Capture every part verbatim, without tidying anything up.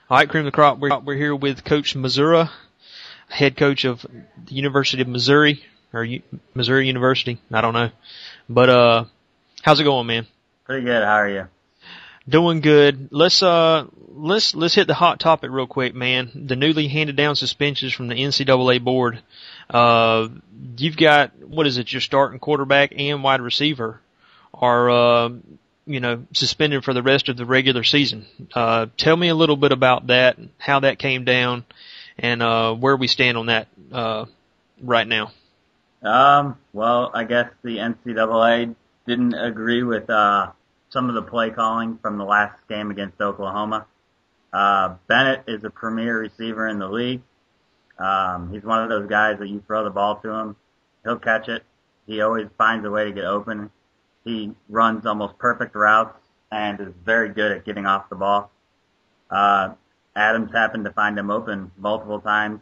All right, Cream of the Crop, we're, we're here with Coach Mazura, head coach of the University of Missouri, or U- Missouri University, I don't know. But, uh, how's it going, man? Pretty good, how are you? Doing good. Let's, uh, let's, let's hit the hot topic real quick, man. The newly handed down suspensions from the N C double A board. Uh, you've got, what is it, your starting quarterback and wide receiver are, uh, you know, suspended for the rest of the regular season. Uh, tell me a little bit about that, how that came down, and uh, where we stand on that uh, right now. Um, well, I guess the N C double A didn't agree with uh, some of the play calling from the last game against Oklahoma. Uh, Bennett is a premier receiver in the league. Um, he's one of those guys that you throw the ball to him, he'll catch it. He always finds a way to get open. He runs almost perfect routes and is very good at getting off the ball. Uh, Adams happened to find him open multiple times,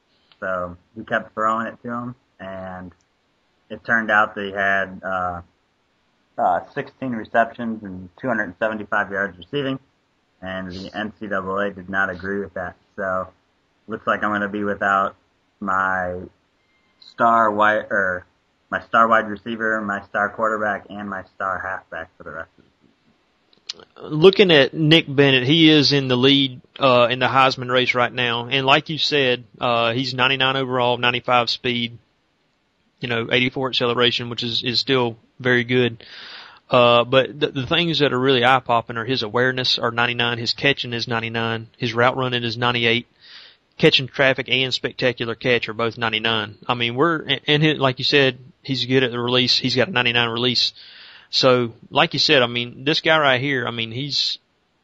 so he kept throwing it to him, and it turned out that he had uh, uh, sixteen receptions and two hundred seventy-five yards receiving, and the N C double A did not agree with that. So looks like I'm going to be without my star wide or my star wide receiver, my star quarterback, and my star halfback for the rest of the season. Looking at Nick Bennett, he is in the lead uh, in the Heisman race right now, and like you said, uh, he's ninety-nine overall, ninety-five speed, you know, eighty-four acceleration, which is is still very good. Uh, but the, the things that are really eye popping are his awareness are ninety-nine, his catching is ninety-nine, his route running is ninety-eight. Catching traffic and spectacular catch are both ninety-nine. I mean, we're, and he, like you said, he's good at the release. He's got a ninety-nine release. So, like you said, I mean, this guy right here, I mean, he's,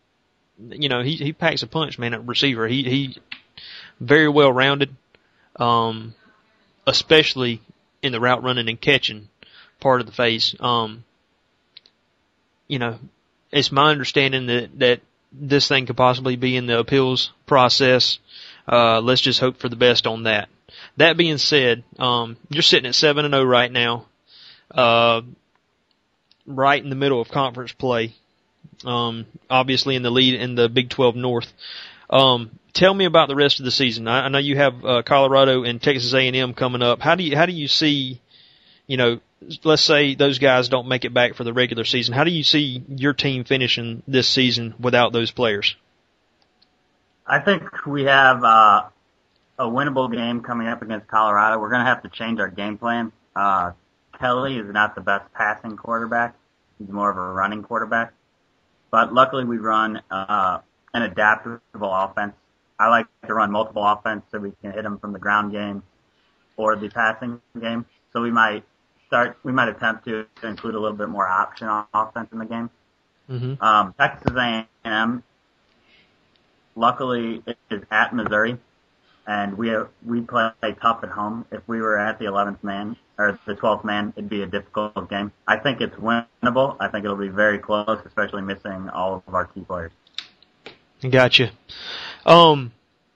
you know, he, he packs a punch, man, at receiver. He, he, very well rounded, um, especially in the route running and catching part of the phase. Um, you know, it's my understanding that, that this thing could possibly be in the appeals process. Uh, let's just hope for the best on that. That being said, um, you're sitting at seven and oh right now, uh, right in the middle of conference play, um, obviously in the lead in the Big twelve North. Um, tell me about the rest of the season. I, I know you have, uh, Colorado and Texas A and M coming up. How do you, how do you see, you know, let's say those guys don't make it back for the regular season. How do you see your team finishing this season without those players? I think we have uh, a winnable game coming up against Colorado. We're going to have to change our game plan. Uh, Kelly is not the best passing quarterback. He's more of a running quarterback. But luckily we run uh, an adaptable offense. I like to run multiple offense so we can hit them from the ground game or the passing game. So we might start, we might attempt to include a little bit more option on offense in the game. Mm-hmm. Um, Texas A and M, luckily, it is at Missouri, and we have, we play tough at home. If we were at the eleventh man or the twelfth man, it'd be a difficult game. I think it's winnable. I think it'll be very close, especially missing all of our key players. Gotcha. Um.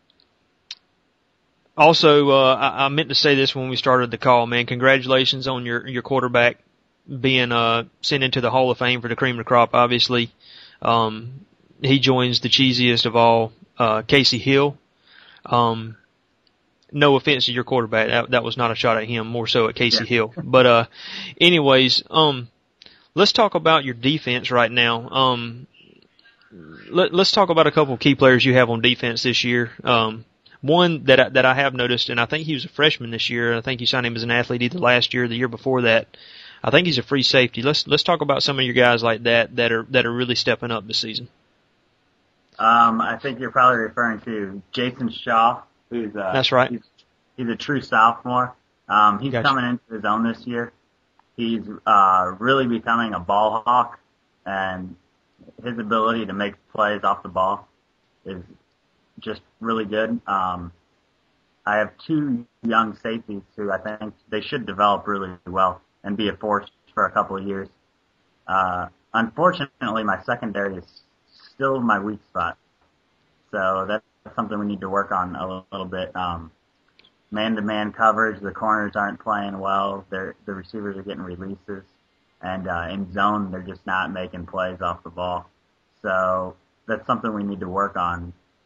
Also, uh, I, I meant to say this when we started the call, man. Congratulations on your your quarterback being uh sent into the Hall of Fame for the cream of the crop. Obviously, um. He joins the cheesiest of all, uh, Casey Hill. Um, no offense to your quarterback. That, that was not a shot at him, more so at Casey yeah. Hill. But, uh, anyways, um, let's talk about your defense right now. Um, let, let's talk about a couple of key players you have on defense this year. Um, one that I, that I have noticed, and I think he was a freshman this year. I think you signed him as an athlete either last year or the year before that. I think he's a free safety. Let's, let's talk about some of your guys like that that are, that are really stepping up this season. Um, I think you're probably referring to Jason Shaw, who's uh, that's right. He's, he's a true sophomore. Um, he's gotcha. coming into his own this year. He's uh, really becoming a ball hawk, and his ability to make plays off the ball is just really good. Um, I have two young safeties who I think they should develop really well and be a force for a couple of years. Uh, unfortunately, my secondary is still my weak spot. So that's something we need to work on a little bit. Um, man-to-man coverage, the corners aren't playing well. They're, the receivers are getting releases. And uh, in zone, they're just not making plays off the ball. So that's something we need to work on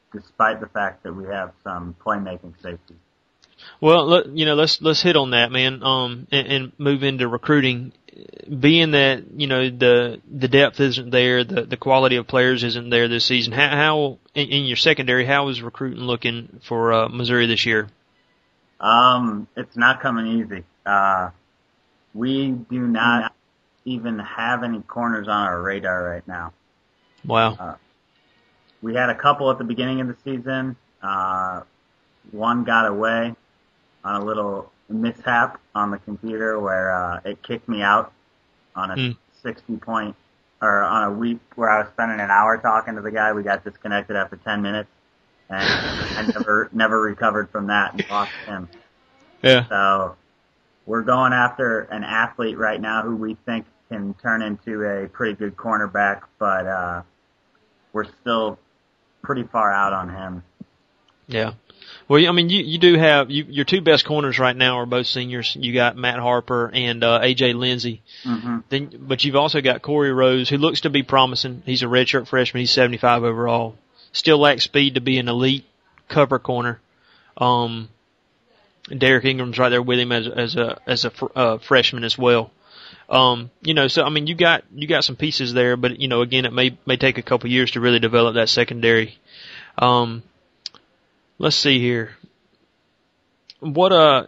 despite the fact that we have some playmaking safety. Well, let, you know, let's let's hit on that, man, um, and, and move into recruiting. Being that you know the the depth isn't there, the the quality of players isn't there this season. How, how in, in your secondary, how is recruiting looking for uh, Missouri this year? Um, it's not coming easy. Uh, we do not even have any corners on our radar right now. Wow. Uh, we had a couple at the beginning of the season. Uh, one got away on a little mishap on the computer where uh, it kicked me out on a mm. sixty point, or on a week where I was spending an hour talking to the guy. We got disconnected after ten minutes, and I never never recovered from that and lost him. Yeah. So we're going after an athlete right now who we think can turn into a pretty good cornerback, but uh, we're still pretty far out on him. Yeah. Well, I mean, you, you do have, you, your two best corners right now are both seniors. You got Matt Harper and, uh, A J Lindsey. Mm-hmm. Then, but you've also got Corey Rose, who looks to be promising. He's a redshirt freshman. He's seventy-five overall. Still lacks speed to be an elite cover corner. Um, Derek Ingram's right there with him as, as a, as a, fr- uh, freshman as well. Um, you know, so, I mean, you got, you got some pieces there, but, you know, again, it may, may take a couple years to really develop that secondary. Um, Let's see here. What uh,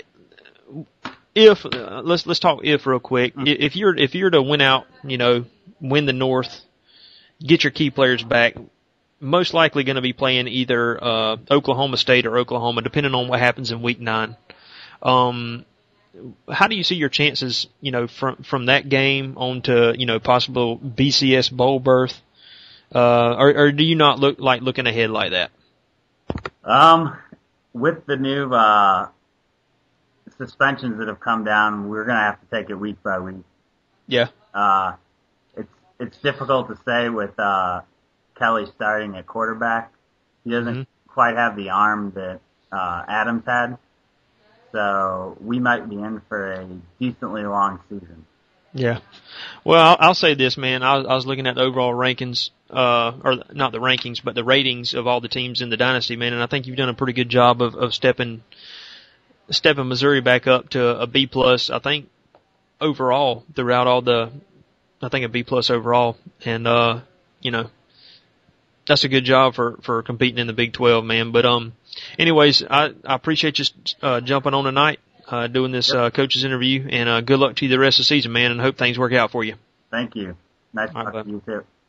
if uh, let's let's talk if real quick. If you're if you're to win out, you know, win the North, get your key players back, most likely going to be playing either uh, Oklahoma State or Oklahoma, depending on what happens in Week Nine. Um, how do you see your chances, you know, from from that game on to, you know, possible B C S bowl berth, uh, or, or do you not look like looking ahead like that? Um, with the new, uh, suspensions that have come down, we're gonna have to take it week by week. Yeah. Uh, it's, it's difficult to say with, uh, Kelly starting at quarterback. He doesn't mm-hmm. quite have the arm that, uh, Adams had. So we might be in for a decently long season. Yeah. Well, I'll, I'll say this, man. I, I was looking at the overall rankings, uh, or not the rankings, but the ratings of all the teams in the dynasty, man. And I think you've done a pretty good job of, of stepping, stepping Missouri back up to a B plus. I think overall throughout all the, I think a B plus overall. And, uh, you know, that's a good job for, for competing in the Big twelve, man. But, um, anyways, I, I appreciate you, uh, jumping on tonight. Uh, doing this, uh, coach's interview, and, uh, good luck to you the rest of the season, man, and hope things work out for you. Thank you. Nice All talking right, to you too.